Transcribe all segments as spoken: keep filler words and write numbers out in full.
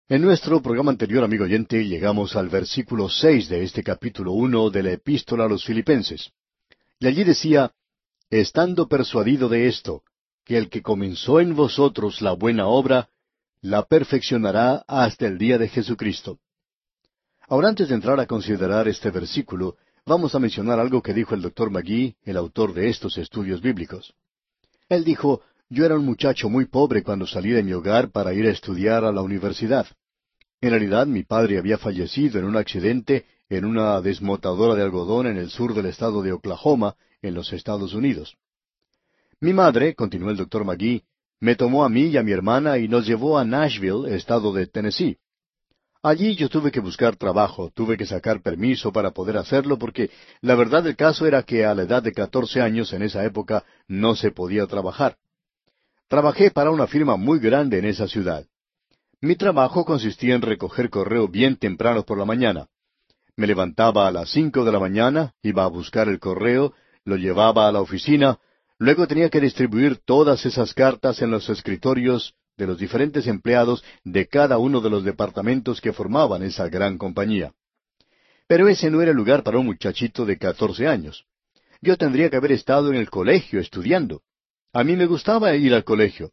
En nuestro programa anterior, amigo oyente, llegamos al versículo seis de este capítulo uno de la Epístola a los Filipenses. Y allí decía, estando persuadido de esto, que el que comenzó en vosotros la buena obra, la perfeccionará hasta el día de Jesucristo. Ahora, antes de entrar a considerar este versículo, vamos a mencionar algo que dijo el doctor Magee, el autor de estos estudios bíblicos. Él dijo, yo era un muchacho muy pobre cuando salí de mi hogar para ir a estudiar a la universidad. En realidad, mi padre había fallecido en un accidente en una desmotadora de algodón en el sur del estado de Oklahoma, en los Estados Unidos. Mi madre, continuó el doctor Magee, me tomó a mí y a mi hermana y nos llevó a Nashville, estado de Tennessee. Allí yo tuve que buscar trabajo, tuve que sacar permiso para poder hacerlo porque la verdad del caso era que a la edad de catorce años en esa época no se podía trabajar. Trabajé para una firma muy grande en esa ciudad. Mi trabajo consistía en recoger correo bien temprano por la mañana. Me levantaba a las cinco de la mañana, iba a buscar el correo, lo llevaba a la oficina, luego tenía que distribuir todas esas cartas en los escritorios de los diferentes empleados de cada uno de los departamentos que formaban esa gran compañía. Pero ese no era el lugar para un muchachito de catorce años. Yo tendría que haber estado en el colegio estudiando. A mí me gustaba ir al colegio.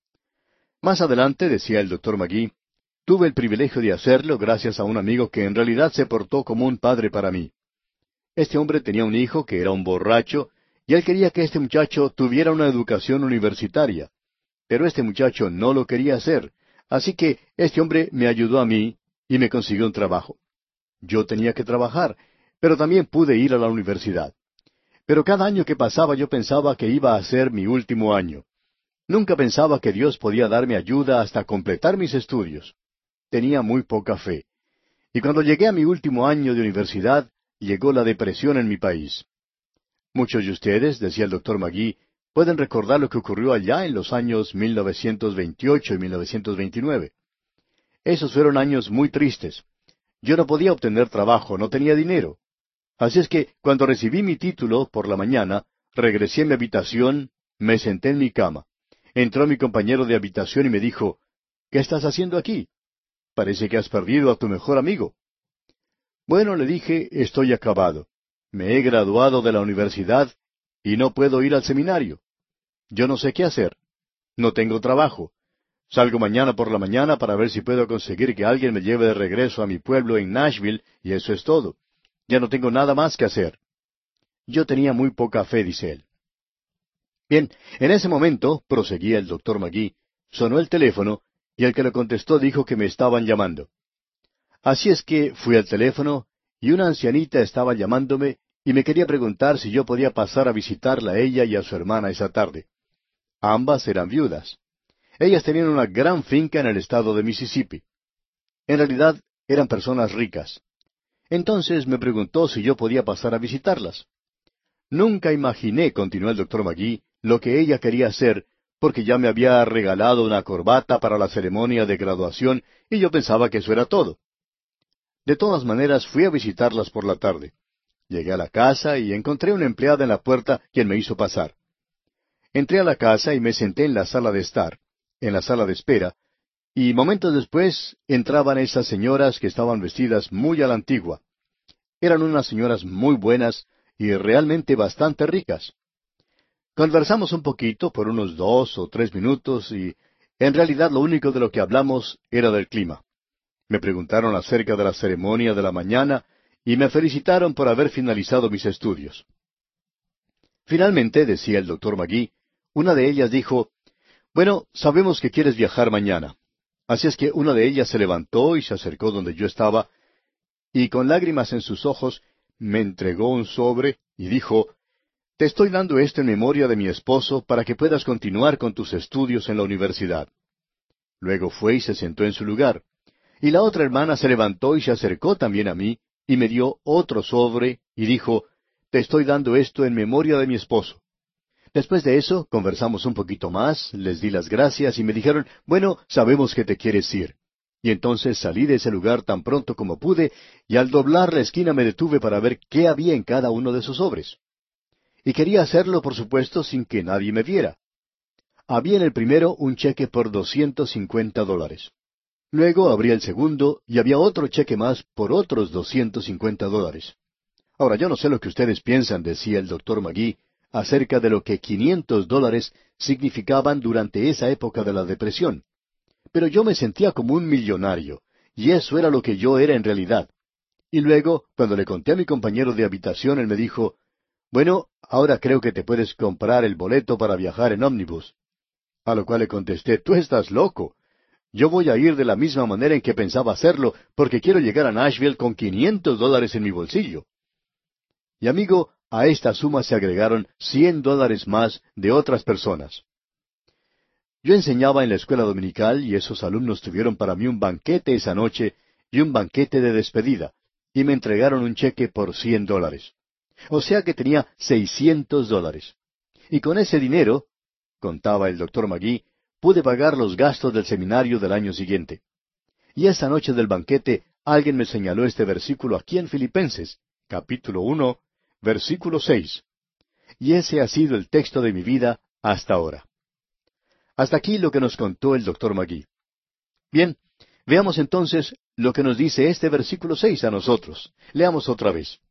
Más adelante, decía el doctor Magee, tuve el privilegio de hacerlo gracias a un amigo que en realidad se portó como un padre para mí. Este hombre tenía un hijo que era un borracho, y él quería que este muchacho tuviera una educación universitaria. Pero este muchacho no lo quería hacer, así que este hombre me ayudó a mí y me consiguió un trabajo. Yo tenía que trabajar, pero también pude ir a la universidad. Pero cada año que pasaba yo pensaba que iba a ser mi último año. Nunca pensaba que Dios podía darme ayuda hasta completar mis estudios. Tenía muy poca fe. Y cuando llegué a mi último año de universidad, llegó la depresión en mi país. Muchos de ustedes, decía el doctor Magee, pueden recordar lo que ocurrió allá en los años mil novecientos veintiocho y mil novecientos veintinueve. Esos fueron años muy tristes. Yo no podía obtener trabajo, no tenía dinero. Así es que, cuando recibí mi título por la mañana, regresé a mi habitación, me senté en mi cama. Entró mi compañero de habitación y me dijo, ¿qué estás haciendo aquí? Parece que has perdido a tu mejor amigo. Bueno, le dije, estoy acabado. Me he graduado de la universidad y no puedo ir al seminario. Yo no sé qué hacer. No tengo trabajo. Salgo mañana por la mañana para ver si puedo conseguir que alguien me lleve de regreso a mi pueblo en Nashville, y eso es todo. Ya no tengo nada más que hacer. Yo tenía muy poca fe, dice él. Bien, en ese momento, proseguía el doctor Magee, sonó el teléfono, y el que lo contestó dijo que me estaban llamando. Así es que fui al teléfono, y una ancianita estaba llamándome, y me quería preguntar si yo podía pasar a visitarla a ella y a su hermana esa tarde. Ambas eran viudas. Ellas tenían una gran finca en el estado de Mississippi. En realidad, eran personas ricas. Entonces me preguntó si yo podía pasar a visitarlas. Nunca imaginé, continuó el doctor Magee, lo que ella quería hacer, porque ya me había regalado una corbata para la ceremonia de graduación, y yo pensaba que eso era todo. De todas maneras, fui a visitarlas por la tarde. Llegué a la casa y encontré una empleada en la puerta quien me hizo pasar. Entré a la casa y me senté en la sala de estar, en la sala de espera, y momentos después entraban esas señoras que estaban vestidas muy a la antigua. Eran unas señoras muy buenas y realmente bastante ricas. Conversamos un poquito por unos dos o tres minutos y en realidad lo único de lo que hablamos era del clima. Me preguntaron acerca de la ceremonia de la mañana y me felicitaron por haber finalizado mis estudios. Finalmente, decía el doctor Magee, una de ellas dijo, bueno, sabemos que quieres viajar mañana. Así es que una de ellas se levantó y se acercó donde yo estaba, y con lágrimas en sus ojos me entregó un sobre y dijo, te estoy dando esto en memoria de mi esposo para que puedas continuar con tus estudios en la universidad. Luego fue y se sentó en su lugar. Y la otra hermana se levantó y se acercó también a mí, y me dio otro sobre, y dijo, te estoy dando esto en memoria de mi esposo. Después de eso, conversamos un poquito más, les di las gracias, y me dijeron, bueno, sabemos que te quieres ir. Y entonces salí de ese lugar tan pronto como pude, y al doblar la esquina me detuve para ver qué había en cada uno de esos sobres. Y quería hacerlo, por supuesto, sin que nadie me viera. Había en el primero un cheque por doscientos cincuenta dólares. Luego abría el segundo y había otro cheque más por otros doscientos cincuenta dólares. Ahora, yo no sé lo que ustedes piensan, decía el doctor Magee, acerca de lo que quinientos dólares significaban durante esa época de la depresión. Pero yo me sentía como un millonario, y eso era lo que yo era en realidad. Y luego, cuando le conté a mi compañero de habitación, él me dijo, bueno, ahora creo que te puedes comprar el boleto para viajar en ómnibus. A lo cual le contesté, tú estás loco. Yo voy a ir de la misma manera en que pensaba hacerlo, porque quiero llegar a Nashville con quinientos dólares en mi bolsillo. Y amigo, a esta suma se agregaron cien dólares más de otras personas. Yo enseñaba en la escuela dominical y esos alumnos tuvieron para mí un banquete esa noche y un banquete de despedida, y me entregaron un cheque por cien dólares. O sea que tenía seiscientos dólares. Y con ese dinero, contaba el doctor Magee, pude pagar los gastos del seminario del año siguiente. Y esa noche del banquete alguien me señaló este versículo aquí en Filipenses, capítulo uno, versículo seis. Y ese ha sido el texto de mi vida hasta ahora. Hasta aquí lo que nos contó el doctor Magee. Bien, veamos entonces lo que nos dice este versículo seis a nosotros. Leamos otra vez.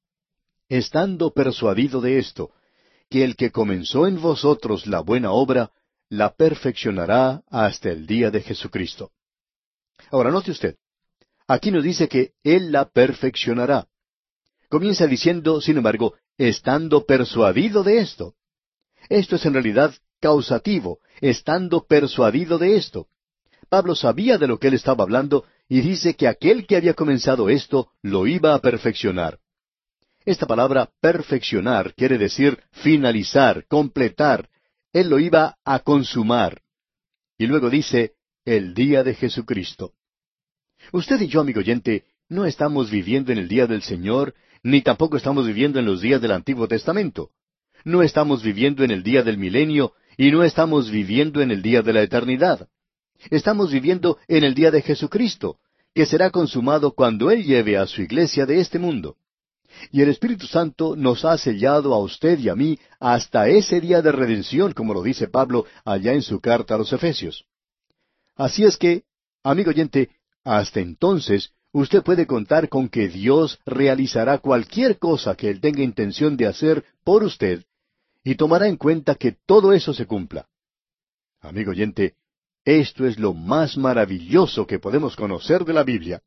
Estando persuadido de esto, que el que comenzó en vosotros la buena obra, la perfeccionará hasta el día de Jesucristo. Ahora note usted, aquí nos dice que Él la perfeccionará. Comienza diciendo, sin embargo, estando persuadido de esto. Esto es en realidad causativo, estando persuadido de esto. Pablo sabía de lo que él estaba hablando y dice que aquel que había comenzado esto lo iba a perfeccionar. Esta palabra perfeccionar quiere decir finalizar, completar. Él lo iba a consumar. Y luego dice, el día de Jesucristo. Usted y yo, amigo oyente, no estamos viviendo en el día del Señor, ni tampoco estamos viviendo en los días del Antiguo Testamento. No estamos viviendo en el día del milenio, y no estamos viviendo en el día de la eternidad. Estamos viviendo en el día de Jesucristo, que será consumado cuando Él lleve a su iglesia de este mundo. Y el Espíritu Santo nos ha sellado a usted y a mí hasta ese día de redención, como lo dice Pablo allá en su carta a los Efesios. Así es que, amigo oyente, hasta entonces usted puede contar con que Dios realizará cualquier cosa que Él tenga intención de hacer por usted, y tomará en cuenta que todo eso se cumpla. Amigo oyente, esto es lo más maravilloso que podemos conocer de la Biblia.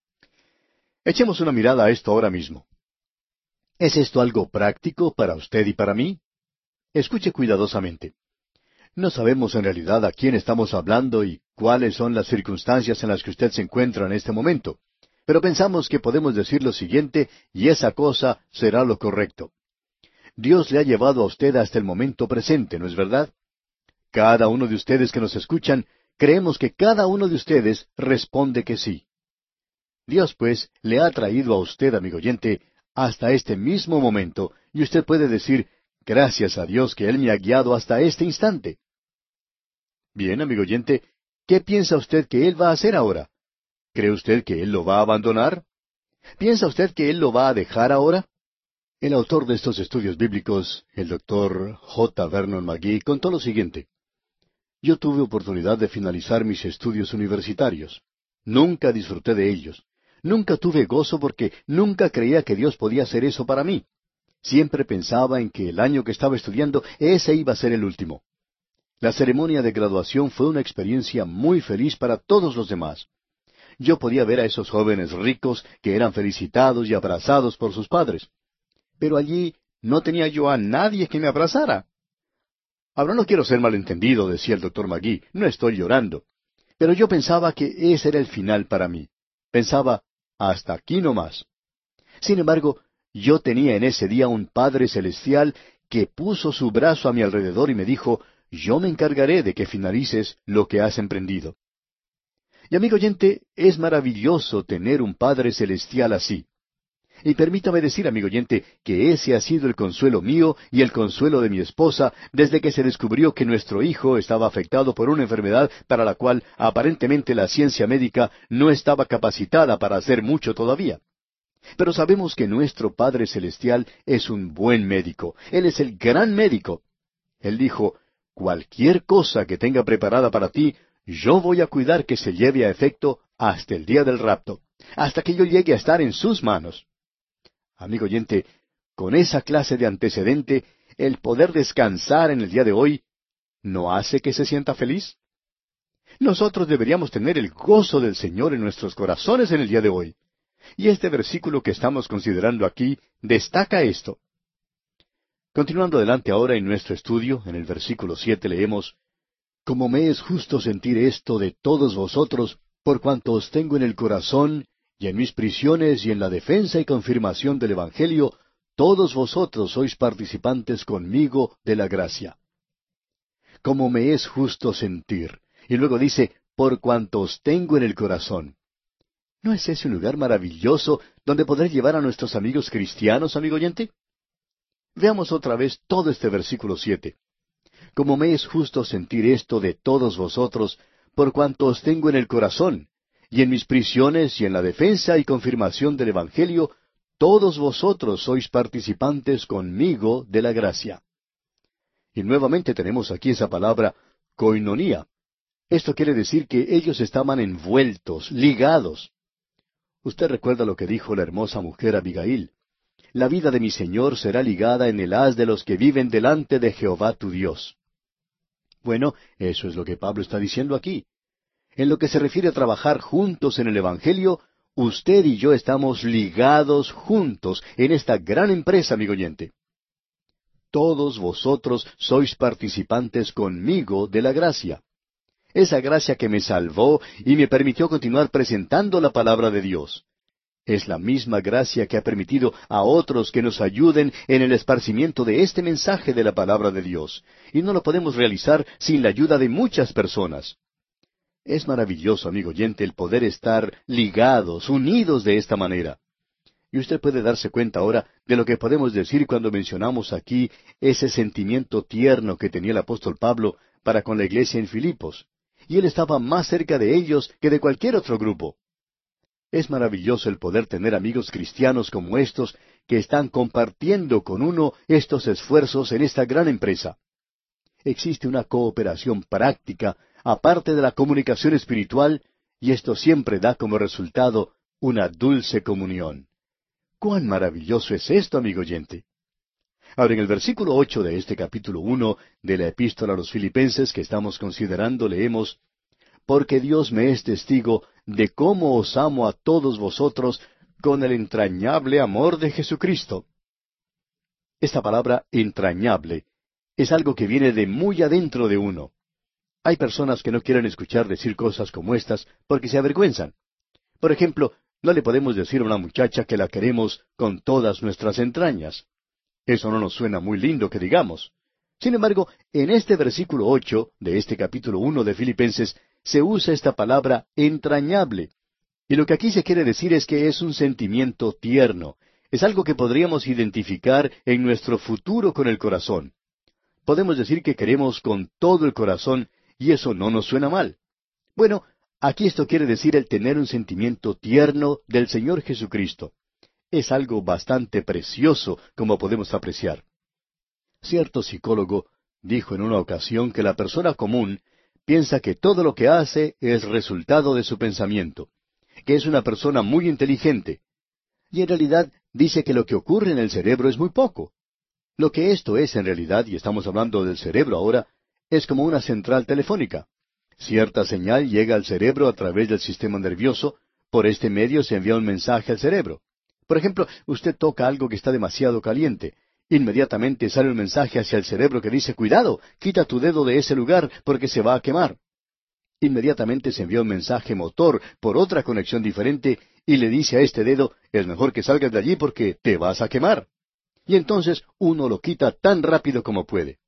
Echemos una mirada a esto ahora mismo. ¿Es esto algo práctico para usted y para mí? Escuche cuidadosamente. No sabemos en realidad a quién estamos hablando y cuáles son las circunstancias en las que usted se encuentra en este momento, pero pensamos que podemos decir lo siguiente y esa cosa será lo correcto. Dios le ha llevado a usted hasta el momento presente, ¿no es verdad? Cada uno de ustedes que nos escuchan, creemos que cada uno de ustedes responde que sí. Dios, pues, le ha traído a usted, amigo oyente, hasta este mismo momento, y usted puede decir, gracias a Dios que Él me ha guiado hasta este instante. Bien, amigo oyente, ¿qué piensa usted que Él va a hacer ahora? ¿Cree usted que Él lo va a abandonar? ¿Piensa usted que Él lo va a dejar ahora? El autor de estos estudios bíblicos, el doctor J. Vernon Magee, contó lo siguiente. Yo tuve oportunidad de finalizar mis estudios universitarios. Nunca disfruté de ellos. Nunca tuve gozo porque nunca creía que Dios podía hacer eso para mí. Siempre pensaba en que el año que estaba estudiando, ese iba a ser el último. La ceremonia de graduación fue una experiencia muy feliz para todos los demás. Yo podía ver a esos jóvenes ricos que eran felicitados y abrazados por sus padres. Pero allí no tenía yo a nadie que me abrazara. Ahora no quiero ser malentendido, decía el doctor Magee, no estoy llorando. Pero yo pensaba que ese era el final para mí. Pensaba, hasta aquí no más. Sin embargo, yo tenía en ese día un Padre Celestial que puso su brazo a mi alrededor y me dijo, yo me encargaré de que finalices lo que has emprendido. Y amigo oyente, es maravilloso tener un Padre Celestial así. Y permítame decir, amigo oyente, que ese ha sido el consuelo mío y el consuelo de mi esposa desde que se descubrió que nuestro hijo estaba afectado por una enfermedad para la cual aparentemente la ciencia médica no estaba capacitada para hacer mucho todavía. Pero sabemos que nuestro Padre Celestial es un buen médico. Él es el gran médico. Él dijo, cualquier cosa que tenga preparada para ti, Yo voy a cuidar que se lleve a efecto hasta el día del rapto, hasta que yo llegue a estar en sus manos. Amigo oyente, con esa clase de antecedente, el poder descansar en el día de hoy, ¿no hace que se sienta feliz? Nosotros deberíamos tener el gozo del Señor en nuestros corazones en el día de hoy. Y este versículo que estamos considerando aquí destaca esto. Continuando adelante ahora en nuestro estudio, en el versículo siete leemos, Como me es justo sentir esto de todos vosotros, por cuanto os tengo en el corazón, y en mis prisiones y en la defensa y confirmación del Evangelio, todos vosotros sois participantes conmigo de la gracia. Como me es justo sentir. Y luego dice, por cuanto os tengo en el corazón. ¿No es ese un lugar maravilloso donde poder llevar a nuestros amigos cristianos, amigo oyente? Veamos otra vez todo este versículo siete. Como me es justo sentir esto de todos vosotros, por cuanto os tengo en el corazón, y en mis prisiones y en la defensa y confirmación del Evangelio, todos vosotros sois participantes conmigo de la gracia. Y nuevamente tenemos aquí esa palabra, koinonía. Esto quiere decir que ellos estaban envueltos, ligados. Usted recuerda lo que dijo la hermosa mujer Abigail. La vida de mi Señor será ligada en el haz de los que viven delante de Jehová tu Dios. Bueno, eso es lo que Pablo está diciendo aquí. En lo que se refiere a trabajar juntos en el Evangelio, usted y yo estamos ligados juntos en esta gran empresa, amigo oyente. Todos vosotros sois participantes conmigo de la gracia. Esa gracia que me salvó y me permitió continuar presentando la palabra de Dios. Es la misma gracia que ha permitido a otros que nos ayuden en el esparcimiento de este mensaje de la palabra de Dios. Y no lo podemos realizar sin la ayuda de muchas personas. Es maravilloso, amigo oyente, el poder estar ligados, unidos de esta manera. Y usted puede darse cuenta ahora de lo que podemos decir cuando mencionamos aquí ese sentimiento tierno que tenía el apóstol Pablo para con la iglesia en Filipos. Y él estaba más cerca de ellos que de cualquier otro grupo. Es maravilloso el poder tener amigos cristianos como estos que están compartiendo con uno estos esfuerzos en esta gran empresa. Existe una cooperación práctica, aparte de la comunicación espiritual, y esto siempre da como resultado una dulce comunión. ¡Cuán maravilloso es esto, amigo oyente! Ahora, en el versículo ocho de este capítulo uno de la Epístola a los Filipenses que estamos considerando, leemos, Porque Dios me es testigo de cómo os amo a todos vosotros con el entrañable amor de Jesucristo. Esta palabra entrañable es algo que viene de muy adentro de uno. Hay personas que no quieren escuchar decir cosas como estas porque se avergüenzan. Por ejemplo, no le podemos decir a una muchacha que la queremos con todas nuestras entrañas. Eso no nos suena muy lindo que digamos. Sin embargo, en este versículo ocho de este capítulo uno de Filipenses se usa esta palabra entrañable. Y lo que aquí se quiere decir es que es un sentimiento tierno. Es algo que podríamos identificar en nuestro futuro con el corazón. Podemos decir que queremos con todo el corazón y eso no nos suena mal. Bueno, aquí esto quiere decir el tener un sentimiento tierno del Señor Jesucristo. Es algo bastante precioso, como podemos apreciar. Cierto psicólogo dijo en una ocasión que la persona común piensa que todo lo que hace es resultado de su pensamiento, que es una persona muy inteligente. Y en realidad dice que lo que ocurre en el cerebro es muy poco. Lo que esto es en realidad, y estamos hablando del cerebro ahora, es como una central telefónica. Cierta señal llega al cerebro a través del sistema nervioso, por este medio se envía un mensaje al cerebro. Por ejemplo, usted toca algo que está demasiado caliente. Inmediatamente sale un mensaje hacia el cerebro que dice, cuidado, quita tu dedo de ese lugar porque se va a quemar. Inmediatamente se envía un mensaje motor por otra conexión diferente y le dice a este dedo, es mejor que salgas de allí porque te vas a quemar. Y entonces uno lo quita tan rápido como puede.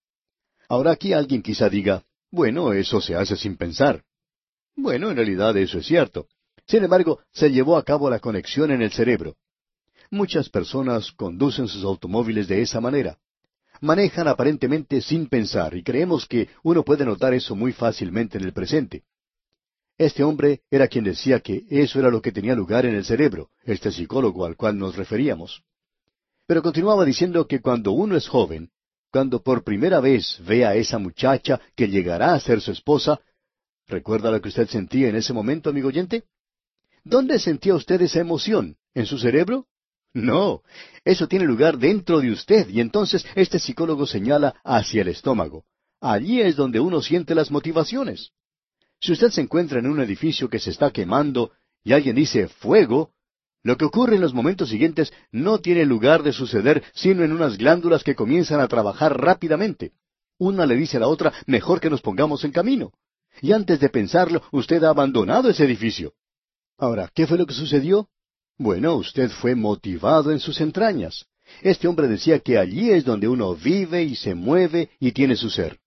Ahora aquí alguien quizá diga, bueno, eso se hace sin pensar. Bueno, en realidad eso es cierto. Sin embargo, se llevó a cabo la conexión en el cerebro. Muchas personas conducen sus automóviles de esa manera. Manejan aparentemente sin pensar y creemos que uno puede notar eso muy fácilmente en el presente. Este hombre era quien decía que eso era lo que tenía lugar en el cerebro, este psicólogo al cual nos referíamos. Pero continuaba diciendo que cuando uno es joven, cuando por primera vez ve a esa muchacha que llegará a ser su esposa, ¿Recuerda lo que usted sentía en ese momento, amigo oyente? ¿Dónde sentía usted esa emoción? ¿En su cerebro? No, eso tiene lugar dentro de usted, y entonces este psicólogo señala hacia el estómago. Allí es donde uno siente las motivaciones. Si usted se encuentra en un edificio que se está quemando y alguien dice fuego, lo que ocurre en los momentos siguientes no tiene lugar de suceder sino en unas glándulas que comienzan a trabajar rápidamente. Una le dice a la otra, mejor que nos pongamos en camino. Y antes de pensarlo, usted ha abandonado ese edificio. Ahora, ¿qué fue lo que sucedió? Bueno, usted fue motivado en sus entrañas. Este hombre decía que allí es donde uno vive y se mueve y tiene su ser.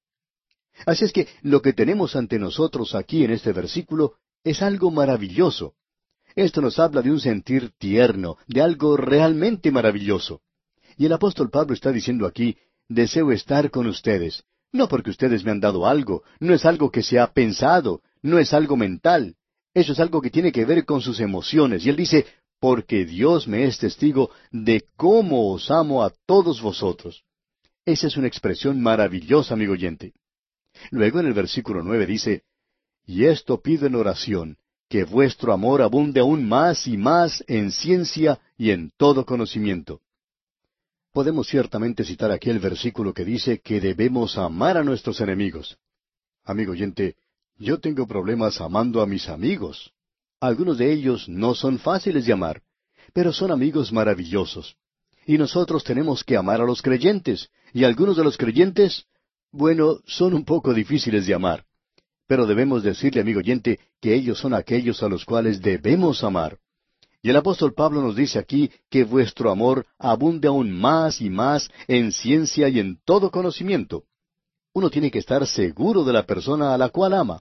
Así es que lo que tenemos ante nosotros aquí en este versículo es algo maravilloso. Esto nos habla de un sentir tierno, de algo realmente maravilloso. Y el apóstol Pablo está diciendo aquí, deseo estar con ustedes, no porque ustedes me han dado algo, no es algo que se ha pensado, no es algo mental, eso es algo que tiene que ver con sus emociones. Y él dice, porque Dios me es testigo de cómo os amo a todos vosotros. Esa es una expresión maravillosa, amigo oyente. Luego en el versículo nueve dice, y esto pido en oración, que vuestro amor abunde aún más y más en ciencia y en todo conocimiento. Podemos ciertamente citar aquí el versículo que dice que debemos amar a nuestros enemigos. Amigo oyente, yo tengo problemas amando a mis amigos. Algunos de ellos no son fáciles de amar, pero son amigos maravillosos. Y nosotros tenemos que amar a los creyentes, y algunos de los creyentes, bueno, son un poco difíciles de amar. Pero debemos decirle, amigo oyente, que ellos son aquellos a los cuales debemos amar. Y el apóstol Pablo nos dice aquí que vuestro amor abunde aún más y más en ciencia y en todo conocimiento. Uno tiene que estar seguro de la persona a la cual ama.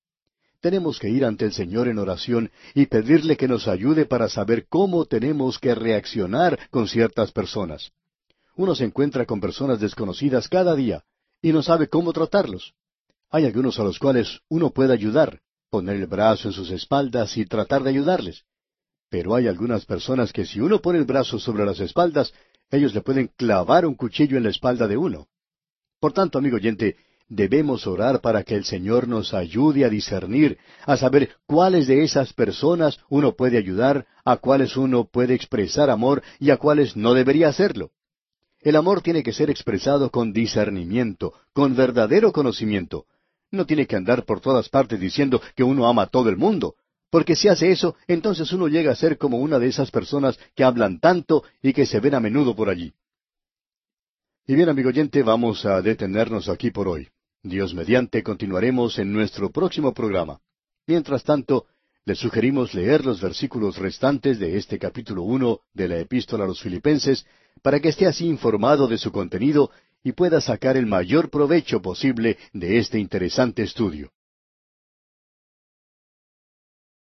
Tenemos que ir ante el Señor en oración y pedirle que nos ayude para saber cómo tenemos que reaccionar con ciertas personas. Uno se encuentra con personas desconocidas cada día y no sabe cómo tratarlos. Hay algunos a los cuales uno puede ayudar, poner el brazo en sus espaldas y tratar de ayudarles. Pero hay algunas personas que si uno pone el brazo sobre las espaldas, ellos le pueden clavar un cuchillo en la espalda de uno. Por tanto, amigo oyente, debemos orar para que el Señor nos ayude a discernir, a saber cuáles de esas personas uno puede ayudar, a cuáles uno puede expresar amor y a cuáles no debería hacerlo. El amor tiene que ser expresado con discernimiento, con verdadero conocimiento. No tiene que andar por todas partes diciendo que uno ama a todo el mundo, porque si hace eso, entonces uno llega a ser como una de esas personas que hablan tanto y que se ven a menudo por allí. Y bien, amigo oyente, vamos a detenernos aquí por hoy. Dios mediante continuaremos en nuestro próximo programa. Mientras tanto, le sugerimos leer los versículos restantes de este capítulo uno de la Epístola a los Filipenses, para que esté así informado de su contenido y pueda sacar el mayor provecho posible de este interesante estudio.